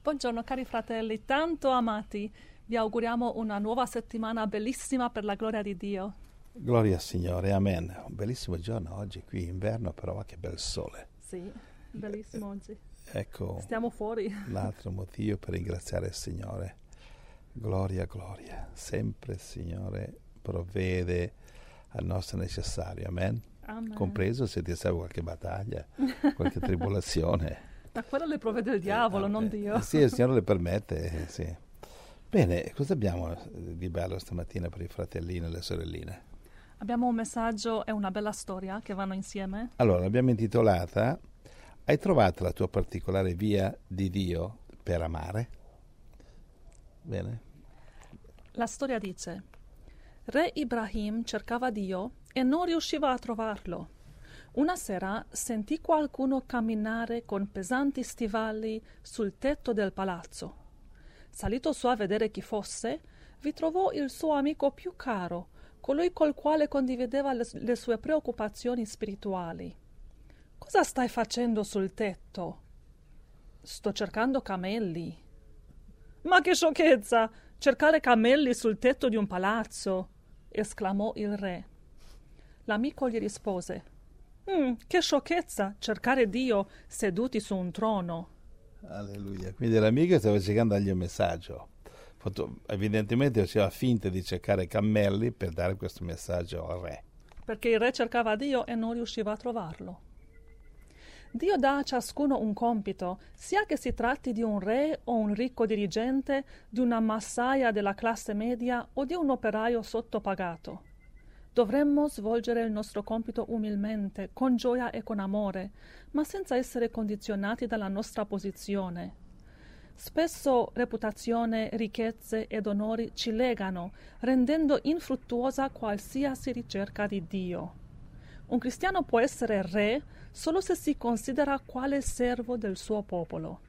Buongiorno cari fratelli, tanto amati. Vi auguriamo una nuova settimana bellissima per la gloria di Dio. Gloria al Signore, amen. Un bellissimo giorno oggi, qui inverno, però che bel sole. Sì, bellissimo oggi. Ecco, Stiamo fuori. l'altro motivo per ringraziare il Signore. Gloria, gloria. Sempre il Signore provvede al nostro necessario, amen. Amen. Compreso se ti serve qualche battaglia, qualche tribolazione. Ma quello le provvede il diavolo, non Dio. Sì, il Signore le permette, sì. Bene, cosa abbiamo di bello stamattina per i fratellini e le sorelline? Abbiamo un messaggio e una bella storia che vanno insieme. Allora, l'abbiamo intitolata Hai trovato la tua particolare via di Dio per amare? Bene. La storia dice: Re Ibrahim cercava Dio e non riusciva a trovarlo. Una sera sentì qualcuno camminare con pesanti stivali sul tetto del palazzo. Salito su a vedere chi fosse, vi trovò il suo amico più caro, colui col quale condivideva le sue preoccupazioni spirituali. «Cosa stai facendo sul tetto?» «Sto cercando cammelli». «Ma che sciocchezza! Cercare cammelli sul tetto di un palazzo!» esclamò il re. L'amico gli rispose: «Che sciocchezza cercare Dio seduti su un trono!» Alleluia. Quindi l'amico stava cercando dargli un messaggio. Evidentemente faceva finta di cercare cammelli per dare questo messaggio al re. Perché il re cercava Dio e non riusciva a trovarlo. Dio dà a ciascuno un compito, sia che si tratti di un re o un ricco dirigente, di una massaia della classe media o di un operaio sottopagato. Dovremmo svolgere il nostro compito umilmente, con gioia e con amore, ma senza essere condizionati dalla nostra posizione. Spesso reputazione, ricchezze ed onori ci legano, rendendo infruttuosa qualsiasi ricerca di Dio. Un cristiano può essere re solo se si considera quale servo del suo popolo.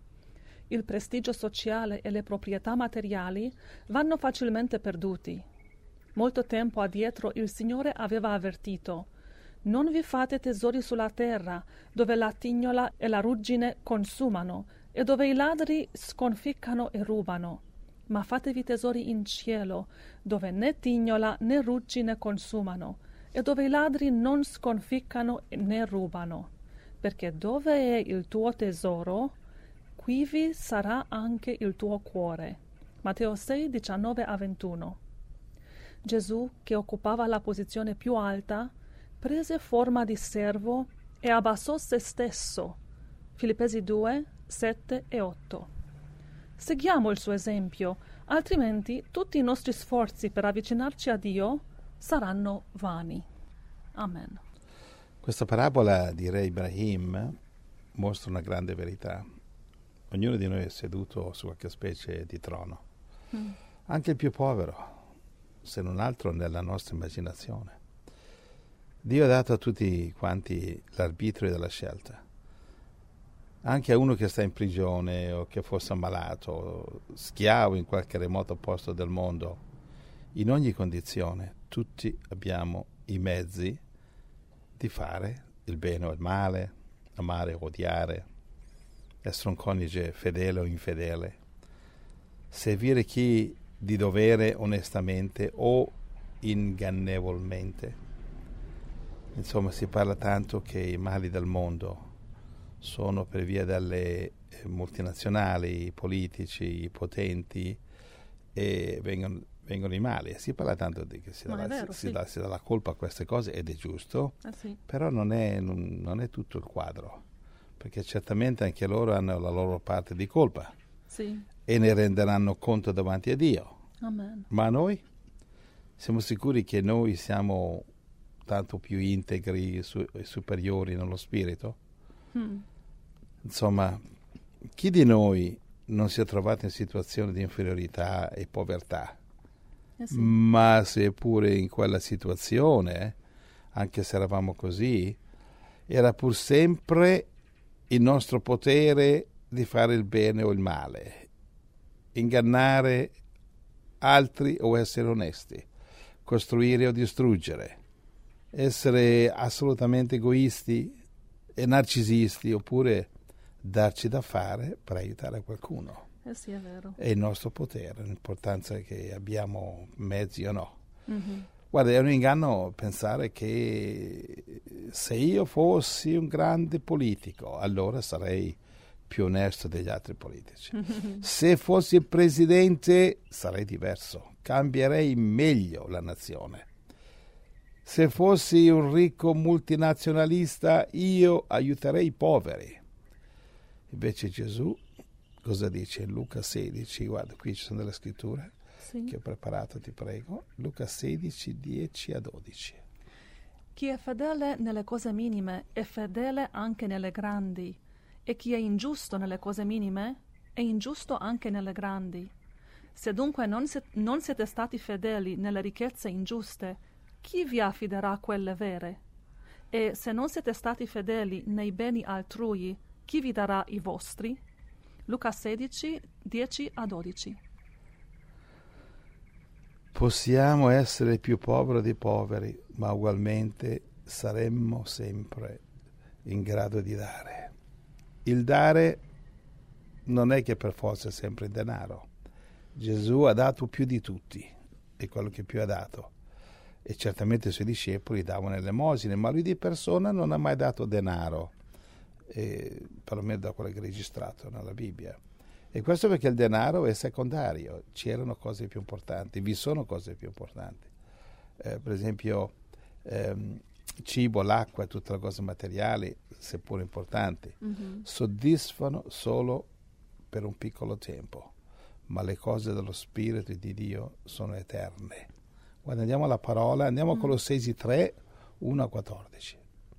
Il prestigio sociale e le proprietà materiali vanno facilmente perduti. Molto tempo addietro il Signore aveva avvertito: «Non vi fate tesori sulla terra, dove la tignola e la ruggine consumano, e dove i ladri sconficcano e rubano. Ma fatevi tesori in cielo, dove né tignola né ruggine consumano, e dove i ladri non sconficcano né rubano. Perché dove è il tuo tesoro, quivi sarà anche il tuo cuore». Matteo 6, 19-21. Gesù, che occupava la posizione più alta, prese forma di servo e abbassò se stesso. Filippesi 2, 7 e 8. Seguiamo il suo esempio, altrimenti tutti i nostri sforzi per avvicinarci a Dio saranno vani. Amen. Questa parabola di re Ibrahim mostra una grande verità. Ognuno di noi è seduto su qualche specie di trono, anche il più povero, se non altro nella nostra immaginazione. Dio ha dato a tutti quanti l'arbitrio della scelta, anche a uno che sta in prigione o che fosse ammalato, schiavo in qualche remoto posto del mondo. In ogni condizione tutti abbiamo i mezzi di fare il bene o il male, amare o odiare, essere un coniuge fedele o infedele, servire chi di dovere onestamente o ingannevolmente. Insomma, si parla tanto che i mali del mondo sono per via delle multinazionali, i politici, i potenti, e vengono i mali. Si parla tanto di che si dà la colpa a queste cose, ed è giusto, Sì. però non è tutto il quadro, perché certamente anche loro hanno la loro parte di colpa. Sì. E ne renderanno conto davanti a Dio. Amen. Ma noi siamo sicuri che noi siamo tanto più integri e superiori nello spirito? Insomma, chi di noi non si è trovato in situazioni di inferiorità e povertà? Sì. Ma seppure in quella situazione, anche se eravamo così, era pur sempre il nostro potere di fare il bene o il male, ingannare altri o essere onesti, costruire o distruggere, essere assolutamente egoisti e narcisisti, oppure darci da fare per aiutare qualcuno. Sì, è vero. È il nostro potere, l'importanza che abbiamo mezzi o no. Mm-hmm. Guarda, è un inganno pensare che se io fossi un grande politico, allora sarei più onesto degli altri politici. Se fossi il presidente, sarei diverso, cambierei meglio la nazione. Se fossi un ricco multinazionalista, io aiuterei i poveri. Invece Gesù cosa dice in Luca 16? Guarda, qui ci sono delle scritture che ho preparato, ti prego. Luca 16, 10-12. Chi è fedele nelle cose minime è fedele anche nelle grandi, e chi è ingiusto nelle cose minime è ingiusto anche nelle grandi. Se dunque non siete stati fedeli nelle ricchezze ingiuste, chi vi affiderà quelle vere? E se non siete stati fedeli nei beni altrui, chi vi darà i vostri? Luca 16, 10-12. Possiamo essere più poveri dei poveri, ma ugualmente saremmo sempre in grado di dare. Il dare non è che per forza è sempre il denaro. Gesù ha dato più di tutti, è quello che più ha dato. E certamente i suoi discepoli davano elemosine, ma lui di persona non ha mai dato denaro, perlomeno da quello che è registrato nella Bibbia. E questo perché il denaro è secondario, c'erano cose più importanti, vi sono cose più importanti. Per esempio cibo, l'acqua e tutte le cose materiali, seppur importanti, soddisfano solo per un piccolo tempo, ma le cose dello Spirito di Dio sono eterne. Guarda, andiamo alla parola, andiamo a Colossesi 3, 1-14.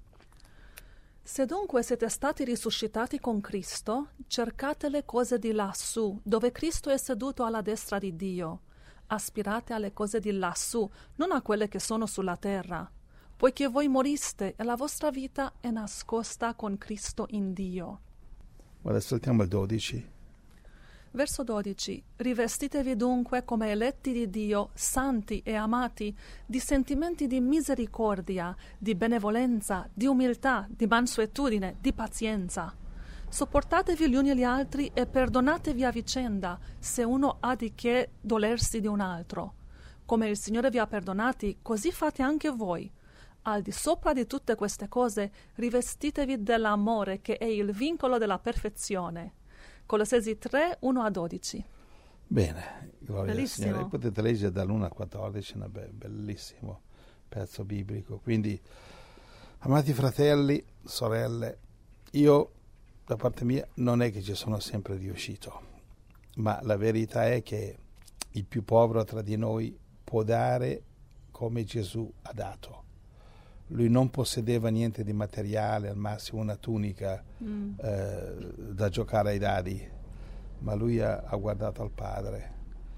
Se dunque siete stati risuscitati con Cristo, cercate le cose di lassù, dove Cristo è seduto alla destra di Dio. Aspirate alle cose di lassù, non a quelle che sono sulla terra, poiché voi moriste e la vostra vita è nascosta con Cristo in Dio. Guarda, saltiamo al 12. Verso 12. Rivestitevi dunque come eletti di Dio, santi e amati, di sentimenti di misericordia, di benevolenza, di umiltà, di mansuetudine, di pazienza. Sopportatevi gli uni gli altri e perdonatevi a vicenda, se uno ha di che dolersi di un altro. Come il Signore vi ha perdonati, così fate anche voi. Al di sopra di tutte queste cose, rivestitevi dell'amore, che è il vincolo della perfezione. Colossesi 3, 1-12. Bene, gloria al Bellissimo. Signore. Potete leggere dall'1-14, un bellissimo pezzo biblico. Quindi, amati fratelli, sorelle, io da parte mia non è che ci sono sempre riuscito, ma la verità è che il più povero tra di noi può dare come Gesù ha dato. Lui non possedeva niente di materiale, al massimo una tunica da giocare ai dadi, ma lui ha guardato al Padre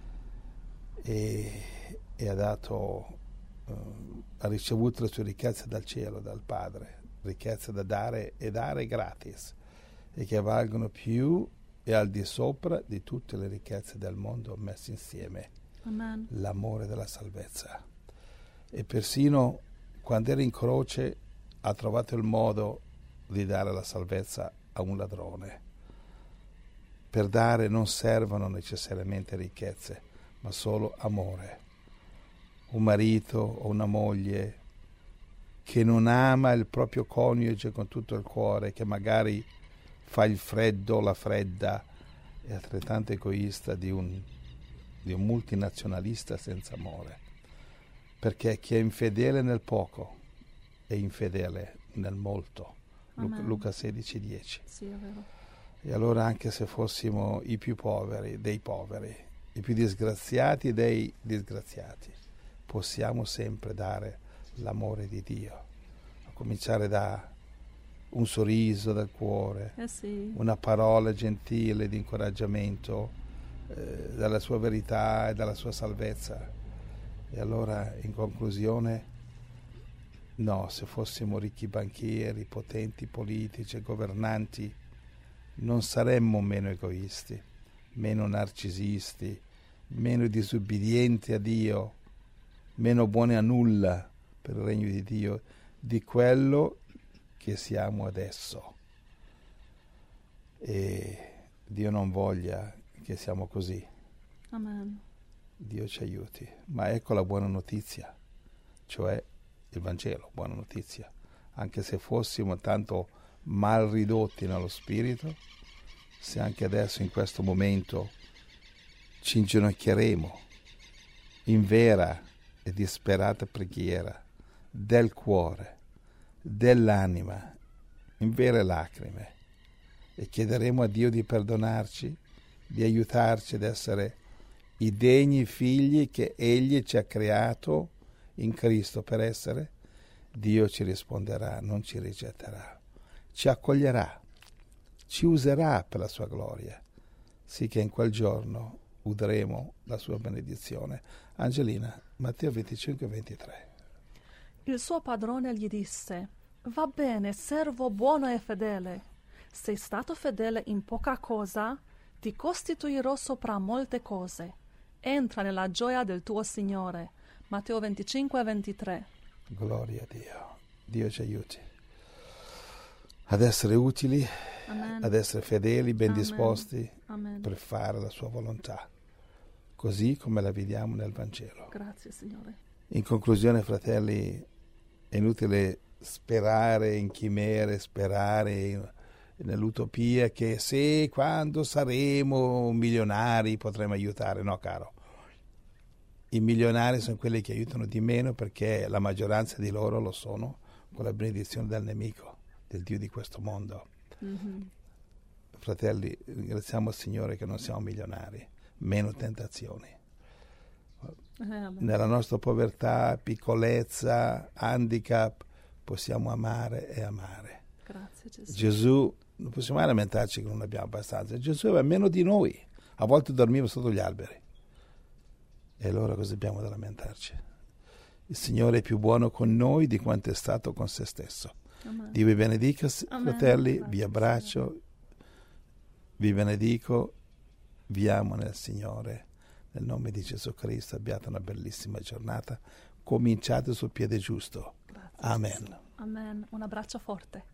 e ha dato, ha ricevuto le sue ricchezze dal cielo, dal Padre, ricchezze da dare e dare gratis, e che valgono più e al di sopra di tutte le ricchezze del mondo messe insieme. Amen. L'amore della salvezza. E persino quando era in croce ha trovato il modo di dare la salvezza a un ladrone. Per dare non servono necessariamente ricchezze, ma solo amore. Un marito o una moglie che non ama il proprio coniuge con tutto il cuore, che magari fa il freddo o la fredda, è altrettanto egoista di un multinazionalista senza amore. Perché chi è infedele nel poco è infedele nel molto. Luca 16, 10. Sì, è vero. E allora anche se fossimo i più poveri dei poveri, i più disgraziati dei disgraziati, possiamo sempre dare l'amore di Dio, a cominciare da un sorriso dal cuore, una parola gentile di incoraggiamento, dalla sua verità e dalla sua salvezza. E allora, in conclusione, no, se fossimo ricchi banchieri, potenti politici e governanti, non saremmo meno egoisti, meno narcisisti, meno disubbidienti a Dio, meno buoni a nulla per il regno di Dio, di quello che siamo adesso. E Dio non voglia che siamo così. Amen. Dio ci aiuti. Ma ecco la buona notizia, cioè il Vangelo, buona notizia. Anche se fossimo tanto mal ridotti nello spirito, se anche adesso in questo momento ci inginocchieremo in vera e disperata preghiera del cuore, dell'anima, in vere lacrime, e chiederemo a Dio di perdonarci, di aiutarci ad essere i degni figli che Egli ci ha creato in Cristo per essere, Dio ci risponderà, non ci rigetterà, ci accoglierà, ci userà per la sua gloria, sì che in quel giorno udremo la sua benedizione. Angelina, Matteo 25-23. Il suo padrone gli disse: va bene, servo buono e fedele. Sei stato fedele in poca cosa, ti costituirò sopra molte cose. Entra nella gioia del tuo Signore. Matteo 25-23. Gloria a Dio. Dio ci aiuti ad essere utili, Amen. ad essere fedeli, ben Amen. disposti Amen. per fare la sua volontà, così come la vediamo nel Vangelo. Grazie, Signore. In conclusione, fratelli, è inutile sperare in chimere, sperare nell'utopia che se quando saremo milionari potremo aiutare. No, caro. I milionari sono quelli che aiutano di meno, perché la maggioranza di loro lo sono con la benedizione del nemico, del Dio di questo mondo. Mm-hmm. Fratelli, ringraziamo il Signore che non siamo milionari, meno tentazioni. Nella nostra povertà, piccolezza, handicap, possiamo amare e amare. Grazie, Gesù. Gesù, non possiamo mai lamentarci che non abbiamo abbastanza. Gesù aveva meno di noi, a volte dormiva sotto gli alberi. E allora cosa abbiamo da lamentarci? Il Signore è più buono con noi di quanto è stato con se stesso. Amen. Dio vi benedica, Amen. fratelli, Grazie, vi abbraccio, Signore. vi benedico, vi amo nel Signore. Nel nome di Gesù Cristo abbiate una bellissima giornata. Cominciate sul piede giusto. Grazie, Amen. Gesù. Amen. Un abbraccio forte.